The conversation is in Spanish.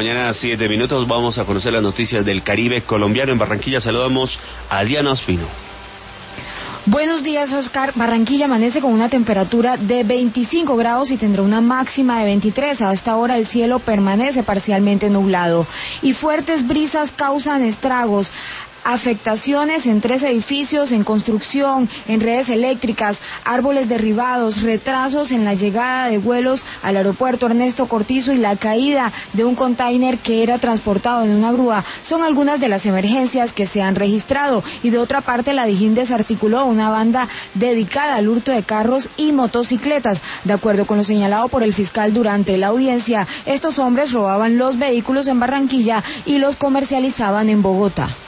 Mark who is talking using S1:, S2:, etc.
S1: mañana, 7 minutos. Vamos a conocer las noticias del Caribe colombiano. En Barranquilla saludamos a Diana Ospino.
S2: Buenos días, Oscar. Barranquilla amanece con una temperatura de 25 grados y tendrá una máxima de 23. A esta hora el cielo permanece parcialmente nublado y fuertes brisas causan estragos. Afectaciones en 3 edificios en construcción, en redes eléctricas, árboles derribados, retrasos en la llegada de vuelos al aeropuerto Ernesto Cortizo y la caída de un container que era transportado en una grúa. Son algunas de las emergencias que se han registrado. Y de otra parte, la Dijín desarticuló una banda dedicada al hurto de carros y motocicletas. De acuerdo con lo señalado por el fiscal durante la audiencia, estos hombres robaban los vehículos en Barranquilla y los comercializaban en Bogotá.